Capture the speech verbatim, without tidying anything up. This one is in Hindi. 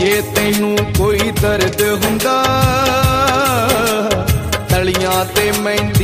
जे तैनू कोई दर्द हुंदा तलियां ते मेहंदी